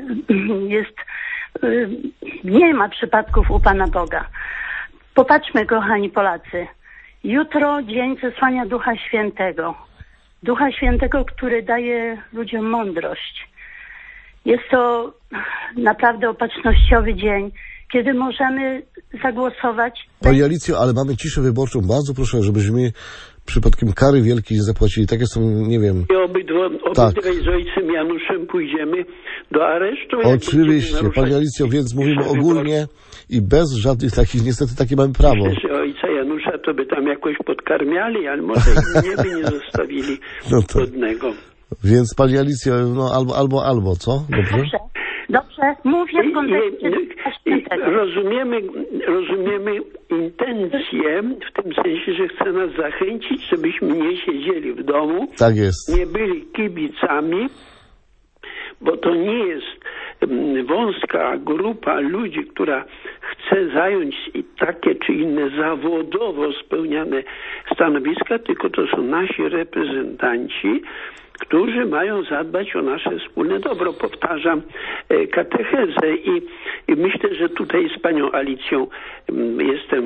nie ma przypadków u Pana Boga. Popatrzmy, kochani Polacy. Jutro dzień zesłania Ducha Świętego. Ducha Świętego, który daje ludziom mądrość. Jest to naprawdę opatrznościowy dzień, kiedy możemy zagłosować. Pani Alicjo, ale mamy ciszę wyborczą. Bardzo proszę, żebyśmy przypadkiem kary wielkiej nie zapłacili. Takie są, nie wiem... I obydwaj z ojcem Januszem pójdziemy do aresztu. Oczywiście, Pani Alicjo, więc mówimy ogólnie i bez żadnych takich, niestety takie mamy prawo. Myślę, że ojca Janusza to by tam jakoś podkarmiali, ale może mnie by nie zostawili godnego. Więc Pani Alicjo, no albo, co? Dobrze? Dobrze, mówię w kontekście... Rozumiemy intencję w tym sensie, że chce nas zachęcić, żebyśmy nie siedzieli w domu. Tak jest. Nie byli kibicami, bo to nie jest wąska grupa ludzi, która chce zająć takie czy inne zawodowo spełniane stanowiska, tylko to są nasi reprezentanci, którzy mają zadbać o nasze wspólne dobro. Powtarzam katechezę i myślę, że tutaj z panią Alicją jestem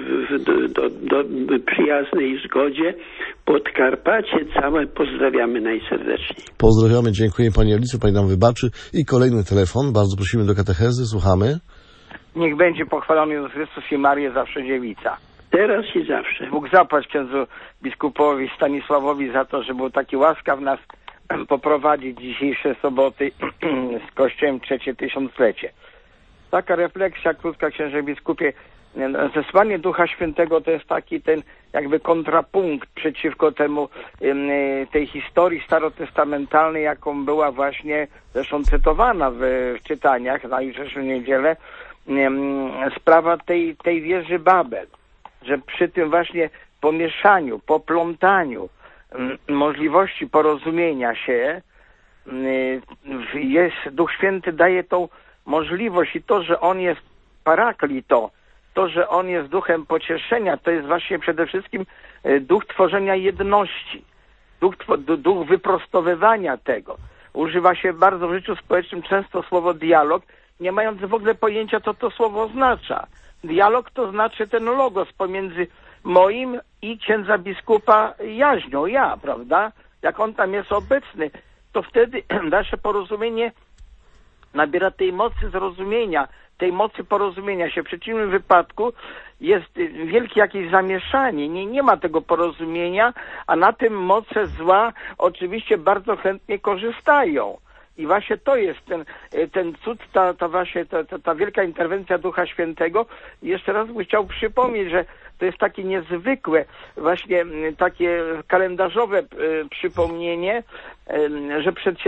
w przyjaznej zgodzie. Podkarpacie całe pozdrawiamy najserdeczniej. Pozdrawiamy, dziękuję pani Alicjo, pani nam wybaczy. I kolejny telefon, bardzo prosimy do katechezy, słuchamy. Niech będzie pochwalony Jezus Chrystus i Maria zawsze dziewica. Teraz i zawsze. Bóg zapłać księdzu biskupowi Stanisławowi za to, że był taki łaskaw nas poprowadzić dzisiejsze soboty z Kościołem 3. tysiąclecie. Taka refleksja krótka, księże biskupie. Zesłanie Ducha Świętego to jest taki ten jakby kontrapunkt przeciwko temu tej historii starotestamentalnej, jaką była właśnie zresztą cytowana w czytaniach na jutrzejszą niedzielę, sprawa tej wieży Babel, że przy tym właśnie pomieszaniu, poplątaniu możliwości porozumienia się jest, Duch Święty daje tą możliwość i to, że On jest paraklito, to, że On jest duchem pocieszenia, to jest właśnie przede wszystkim duch tworzenia jedności, duch wyprostowywania tego. Używa się bardzo w życiu społecznym często słowo dialog, nie mając w ogóle pojęcia, co to słowo oznacza. Dialog to znaczy ten logos pomiędzy moim i księdza biskupa jaźnią, prawda? Jak on tam jest obecny, to wtedy nasze porozumienie nabiera tej mocy zrozumienia, tej mocy porozumienia się. W przeciwnym wypadku jest wielkie jakieś zamieszanie, nie ma tego porozumienia, a na tym moce zła oczywiście bardzo chętnie korzystają. I właśnie to jest ten cud, ta wielka interwencja Ducha Świętego. I jeszcze raz bym chciał przypomnieć, że to jest takie niezwykłe, właśnie takie kalendarzowe przypomnienie, że przed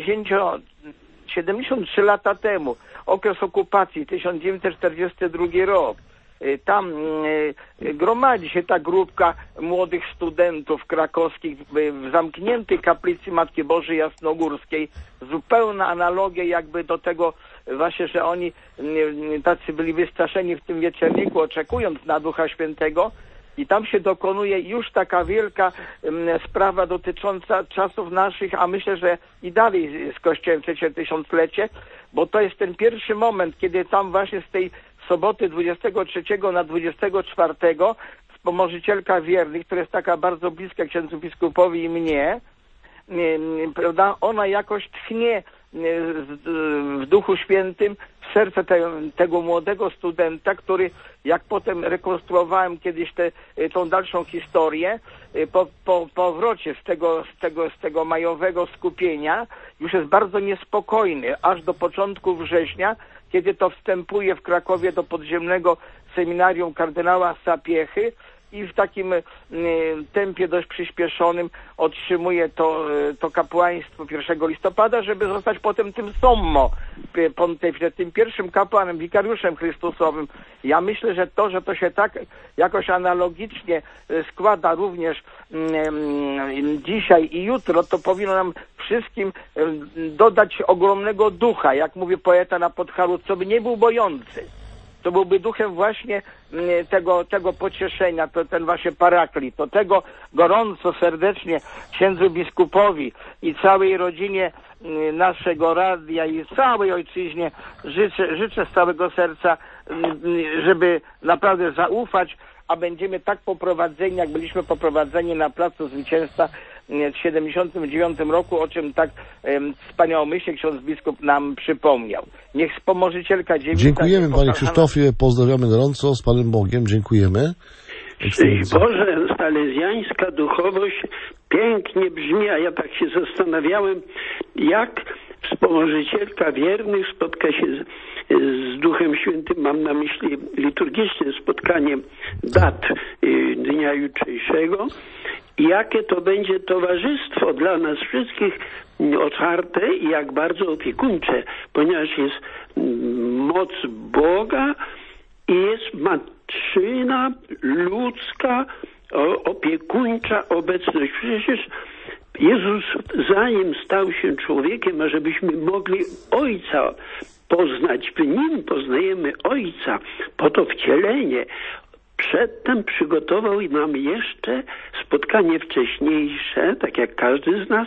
73 lata temu, okres okupacji, 1942 rok, tam gromadzi się ta grupka młodych studentów krakowskich w zamkniętej kaplicy Matki Bożej Jasnogórskiej. Zupełna analogia jakby do tego właśnie, że oni tacy byli wystraszeni w tym wieczerniku, oczekując na Ducha Świętego. I tam się dokonuje już taka wielka sprawa dotycząca czasów naszych, a myślę, że i dalej z Kościołem trzecie tysiąclecie, bo to jest ten pierwszy moment, kiedy tam właśnie z tej soboty 23 na 24 wspomożycielka wiernych, która jest taka bardzo bliska księdzu biskupowi i mnie, prawda, ona jakoś tchnie w Duchu Świętym w serce tego młodego studenta, który, jak potem rekonstruowałem kiedyś tą dalszą historię, po powrocie z tego majowego skupienia już jest bardzo niespokojny, aż do początku września, kiedy to wstępuje w Krakowie do podziemnego seminarium kardynała Sapiechy i w takim tempie dość przyspieszonym otrzymuje to kapłaństwo 1 listopada, żeby zostać potem tym sommo pontyfie, tym pierwszym kapłanem, wikariuszem Chrystusowym. Ja myślę, że to się tak jakoś analogicznie składa również dzisiaj i jutro, to powinno nam wszystkim dodać ogromnego ducha, jak mówi poeta na Podhalu, co by nie był bojący. To byłby duchem właśnie tego pocieszenia, to ten właśnie paraklit. To tego gorąco, serdecznie księdzu biskupowi i całej rodzinie naszego radia i całej ojczyźnie życzę z całego serca, żeby naprawdę zaufać, a będziemy tak poprowadzeni, jak byliśmy poprowadzeni na Placu Zwycięstwa w 79 roku, o czym tak wspaniałomyślnie ksiądz biskup nam przypomniał. Niech wspomożycielka dziewica... Dziękujemy panie Krzysztofie, pozdrawiamy gorąco, z Panem Bogiem, dziękujemy. Szczęść Boże, salezjańska duchowość pięknie brzmi, a ja tak się zastanawiałem, jak wspomożycielka wiernych spotka się z Duchem Świętym, mam na myśli liturgiczne spotkanie dat dnia jutrzejszego, i jakie to będzie towarzystwo dla nas wszystkich otwarte i jak bardzo opiekuńcze, ponieważ jest moc Boga i jest matczyna, ludzka, opiekuńcza obecność. Przecież Jezus, zanim stał się człowiekiem, a żebyśmy mogli Ojca poznać, w Nim poznajemy Ojca, po to wcielenie. Przedtem przygotował nam jeszcze spotkanie wcześniejsze, tak jak każdy z nas,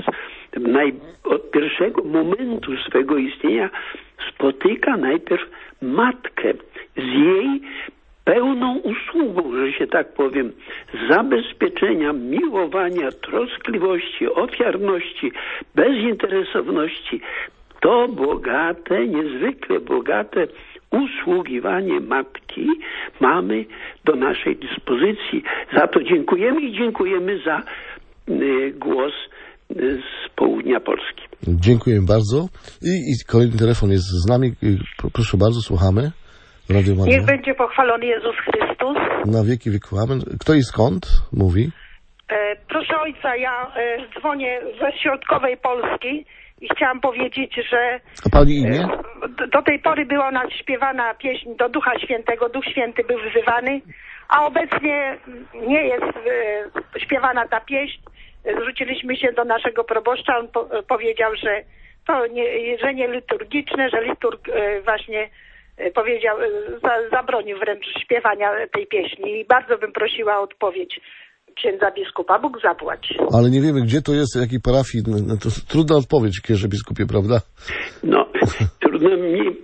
od pierwszego momentu swego istnienia spotyka najpierw Matkę z jej pełną usługą, że się tak powiem, zabezpieczenia, miłowania, troskliwości, ofiarności, bezinteresowności. To bogate, niezwykle bogate usługiwanie Matki mamy do naszej dyspozycji. Za to dziękujemy i dziękujemy za głos z południa Polski. Dziękuję bardzo. I kolejny telefon jest z nami. Proszę bardzo, słuchamy. Radio Maria. Niech będzie pochwalony Jezus Chrystus. Na wieki wieku. Amen. Kto i skąd mówi? Proszę ojca, ja dzwonię ze środkowej Polski i chciałam powiedzieć, że a pani imię? Do tej pory była ona śpiewana pieśń do Ducha Świętego, Duch Święty był wzywany, a obecnie nie jest śpiewana ta pieśń. Zwróciliśmy się do naszego proboszcza, on powiedział, że to nie liturgiczne, że liturg właśnie powiedział, zabronił wręcz śpiewania tej pieśni i bardzo bym prosiła o odpowiedź księdza biskupa. Bóg zapłać. Ale nie wiemy, gdzie to jest, jakiej parafii. No to trudna odpowiedź, księże biskupie, prawda? No, trudno mi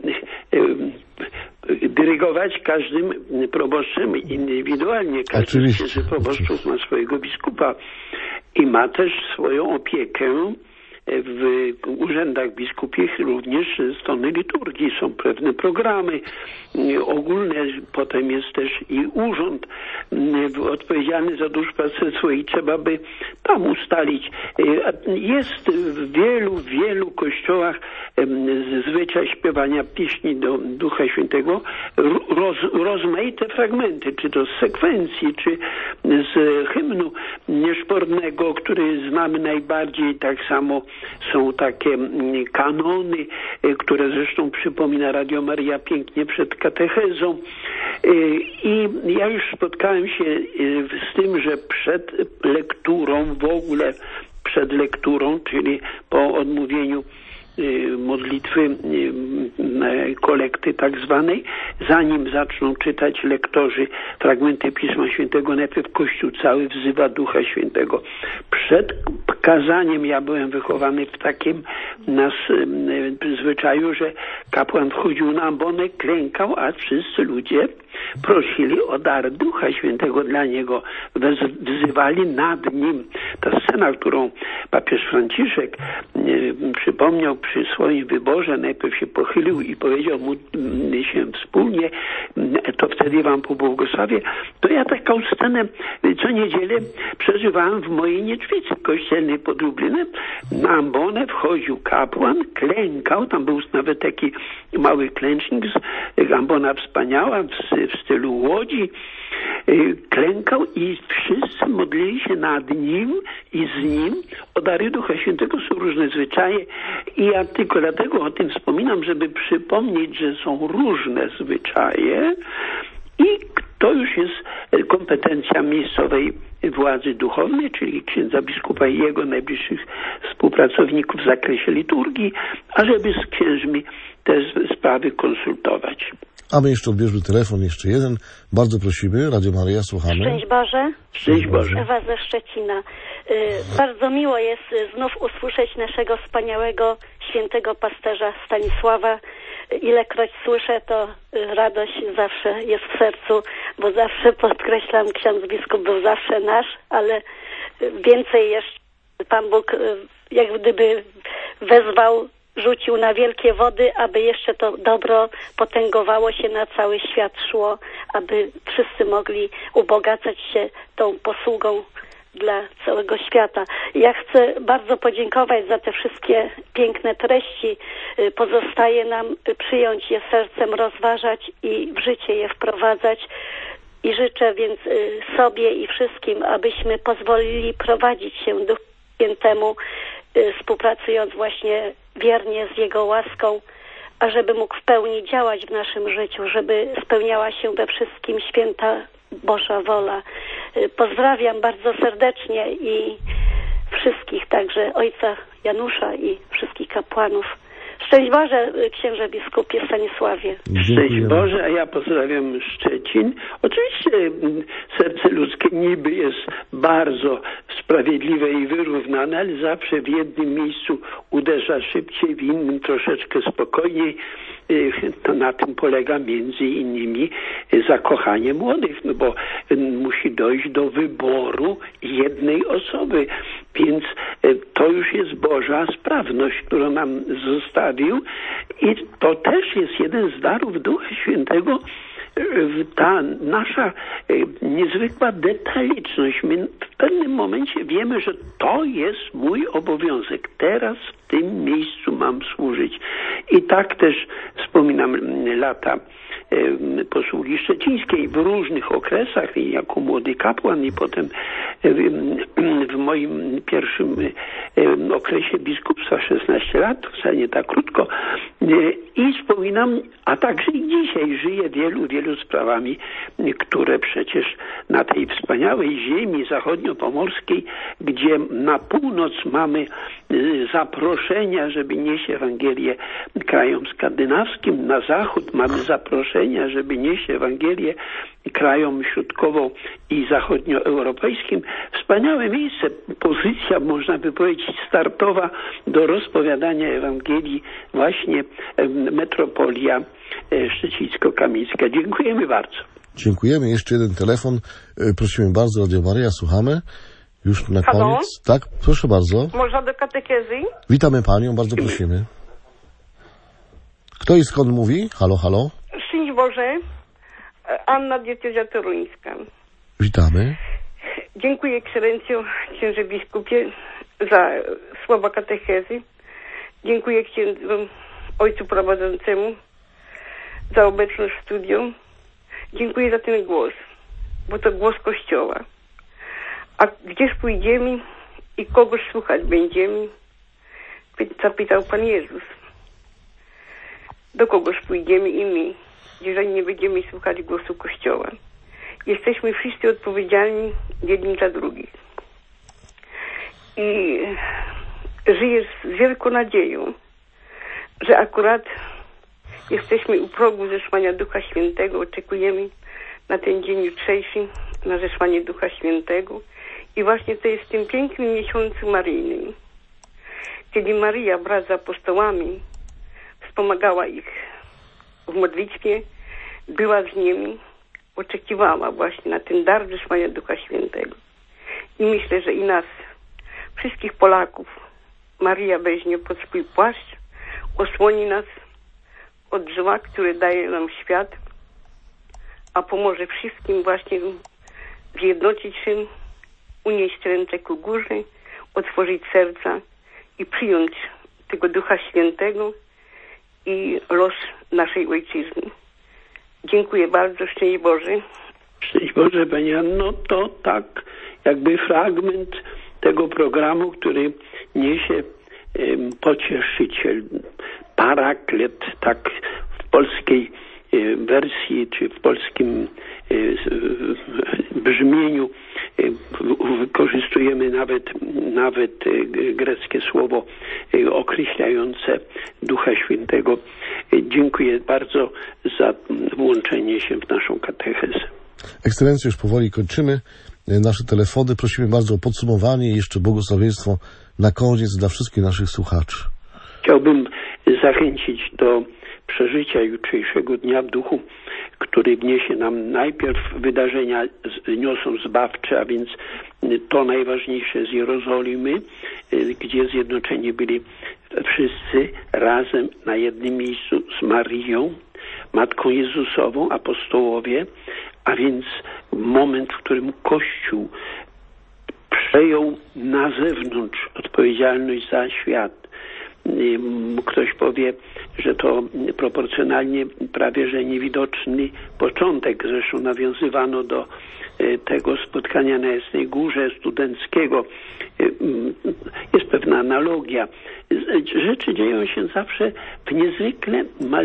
dyrygować każdym proboszczem indywidualnie. Każdy z proboszczów ma swojego biskupa i ma też swoją opiekę w urzędach biskupich również strony liturgii. Są pewne programy ogólne, potem jest też i urząd odpowiedzialny za duszpasterstwo i trzeba by tam ustalić. Jest w wielu kościołach zwyczaj śpiewania pieśni do Ducha Świętego, rozmaite fragmenty, czy to z sekwencji, czy z hymnu nieszpornego, który znamy najbardziej. Tak samo są takie kanony, które zresztą przypomina Radio Maria pięknie przed katechezą. I ja już spotkałem się z tym, że przed lekturą, w ogóle przed lekturą, czyli po odmówieniu modlitwy kolekty tak zwanej, zanim zaczną czytać lektorzy fragmenty Pisma Świętego, najpierw Kościół cały wzywa Ducha Świętego. Przed kazaniem ja byłem wychowany w takim zwyczaju, że kapłan wchodził na ambonę, klękał, a wszyscy ludzie prosili o dar Ducha Świętego dla niego, wzywali nad nim. Ta scena, którą papież Franciszek przypomniał przy swoim wyborze, najpierw się pochylił i powiedział mu się wspólnie, to wtedy wam pobłogosławię, to ja taką scenę co niedzielę przeżywałem w mojej niedźwicy kościelnej pod Lublinem. Na ambonę wchodził kapłan, klękał, tam był nawet taki mały klęcznik, ambona wspaniała w stylu łodzi, klękał i wszyscy modlili się nad nim i z nim o dary Ducha Świętego. Są różne zwyczaje i ja tylko dlatego o tym wspominam, żeby przypomnieć, że są różne zwyczaje i to już jest kompetencja miejscowej władzy duchownej, czyli księdza biskupa i jego najbliższych współpracowników w zakresie liturgii, ażeby z księżmi te sprawy konsultować. A my jeszcze odbierzmy telefon, jeszcze jeden. Bardzo prosimy, Radio Maryja, słuchamy. Szczęść Boże. Szczęść Boże. Ewa ze Szczecina. Bardzo miło jest znów usłyszeć naszego wspaniałego świętego pasterza Stanisława. Ilekroć słyszę, to radość zawsze jest w sercu, bo zawsze podkreślam, ksiądz biskup był zawsze nasz, ale więcej jeszcze Pan Bóg jak gdyby wezwał, rzucił na wielkie wody, aby jeszcze to dobro potęgowało się, na cały świat szło, aby wszyscy mogli ubogacać się tą posługą dla całego świata. Ja chcę bardzo podziękować za te wszystkie piękne treści. Pozostaje nam przyjąć je sercem, rozważać i w życie je wprowadzać. I życzę więc sobie i wszystkim, abyśmy pozwolili prowadzić się Duchu Świętemu, współpracując właśnie wiernie z Jego łaską, ażeby mógł w pełni działać w naszym życiu, żeby spełniała się we wszystkim święta Boża wola. Pozdrawiam bardzo serdecznie i wszystkich, także ojca Janusza i wszystkich kapłanów. Szczęść Boże, księże biskupie Stanisławie. Szczęść Boże, a ja pozdrawiam Szczecin. Oczywiście serce ludzkie niby jest bardzo sprawiedliwe i wyrównane, ale zawsze w jednym miejscu uderza szybciej, w innym troszeczkę spokojniej. To na tym polega między innymi zakochanie młodych, no bo musi dojść do wyboru jednej osoby, więc to już jest Boża sprawność, którą nam zostawił i to też jest jeden z darów Ducha Świętego, ta nasza niezwykła detaliczność. My w pewnym momencie wiemy, że to jest mój obowiązek. Teraz w tym miejscu mam służyć. I tak też wspominam lata posługi szczecińskiej w różnych okresach, i jako młody kapłan, i potem w moim pierwszym okresie biskupstwa 16 lat, wcale nie tak krótko, i wspominam, a także i dzisiaj żyję wielu sprawami, które przecież na tej wspaniałej ziemi zachodniopomorskiej, gdzie na północ mamy zaproszenia, żeby nieść Ewangelię krajom skandynawskim, na zachód mamy zaproszenia, żeby nieść Ewangelię krajom środkowo- i zachodnioeuropejskim. Wspaniałe miejsce, pozycja, można by powiedzieć, startowa do rozpowiadania Ewangelii, właśnie metropolia szczecińsko-kamieńska. Dziękujemy bardzo. Dziękujemy. Jeszcze jeden telefon. Prosimy bardzo, Radio Maryja, słuchamy. Już na Halo? koniec. Tak, proszę bardzo. Można do katechezy? Witamy panią, bardzo prosimy. Kto i skąd mówi? Halo, halo. Szczęść Boże. Anna, diecezja toruńska. Witamy. Dziękuję ekscelencjo, księże biskupie, za słowa katechezy. Dziękuję księdzu, ojcu prowadzącemu, za obecność w studiu. Dziękuję za ten głos, bo to głos Kościoła. A gdzież pójdziemy i kogoś słuchać będziemy? Zapytał Pan Jezus. Do kogoś pójdziemy i my, jeżeli nie będziemy słuchać głosu Kościoła. Jesteśmy wszyscy odpowiedzialni jedni za drugich. I żyję z wielką nadzieją, że akurat jesteśmy u progu zesłania Ducha Świętego. Oczekujemy na ten dzień jutrzejszy, na zesłanie Ducha Świętego. I właśnie to jest w tym pięknym miesiącu maryjnym, kiedy Maryja wraz z apostołami wspomagała ich w modlitwie, była z nimi, oczekiwała właśnie na ten dar zesłania Ducha Świętego. I myślę, że i nas, wszystkich Polaków, Maryja weźmie pod swój płaszcz, osłoni nas od zła, które daje nam świat, a pomoże wszystkim właśnie zjednoczyć się, unieść ręce ku górze, otworzyć serca i przyjąć tego Ducha Świętego i los naszej ojczyzny. Dziękuję bardzo. Szczęść Boże. Szczęść Boże, Pani Anno. To tak jakby fragment tego programu, który niesie pocieszyciel, paraklet, tak w polskiej wersji, czy w polskim brzmieniu wykorzystujemy nawet greckie słowo określające Ducha Świętego. Dziękuję bardzo za włączenie się w naszą katechezę. Ekscelencjo, już powoli kończymy nasze telefony. Prosimy bardzo o podsumowanie i jeszcze błogosławieństwo na koniec dla wszystkich naszych słuchaczy. Chciałbym zachęcić do przeżycia jutrzejszego dnia w duchu, który wniesie nam najpierw wydarzenia niosą zbawcze, a więc to najważniejsze z Jerozolimy, gdzie zjednoczeni byli wszyscy razem na jednym miejscu z Marią, Matką Jezusową, apostołowie, a więc moment, w którym Kościół przejął na zewnątrz odpowiedzialność za świat. Ktoś powie, że to proporcjonalnie prawie że niewidoczny początek. Zresztą nawiązywano do tego spotkania na Jasnej Górze studenckiego. Jest pewna analogia. Rzeczy dzieją się zawsze w niezwykle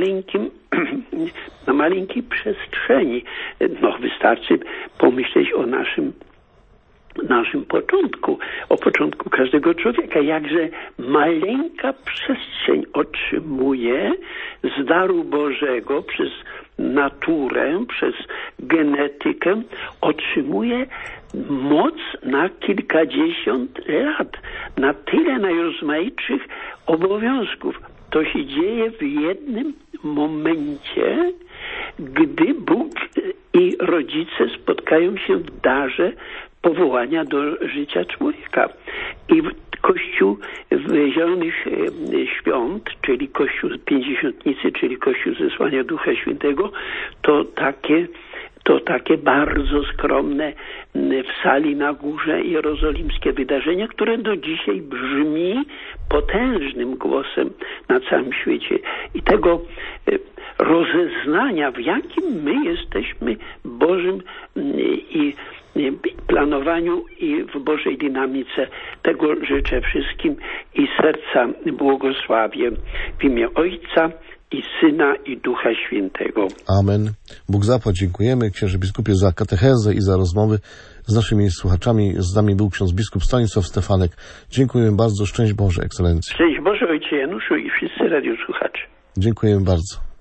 na malinkiej przestrzeni. No, wystarczy pomyśleć o naszym początku, o początku każdego człowieka, jakże maleńka przestrzeń otrzymuje z daru Bożego przez naturę, przez genetykę, otrzymuje moc na kilkadziesiąt lat, na tyle najrozmaitszych obowiązków. To się dzieje w jednym momencie, gdy Bóg i rodzice spotkają się w darze powołania do życia człowieka. I Kościół w Zielonych Świąt, czyli Kościół Pięćdziesiątnicy, czyli Kościół zesłania Ducha Świętego, to takie bardzo skromne w sali na górze jerozolimskie wydarzenie, które do dzisiaj brzmi potężnym głosem na całym świecie. I tego rozeznania, w jakim my jesteśmy Bożym i planowaniu i w Bożej dynamice, tego życzę wszystkim i serca błogosławię w imię Ojca i Syna i Ducha Świętego. Amen. Bóg zapłać. Dziękujemy księże biskupie za katechezę i za rozmowy z naszymi słuchaczami. Z nami był ksiądz biskup Stanisław Stefanek. Dziękujemy bardzo. Szczęść Boże, ekscelencjo. Szczęść Boże, Ojcze Januszu i wszyscy radiosłuchacze. Dziękujemy bardzo.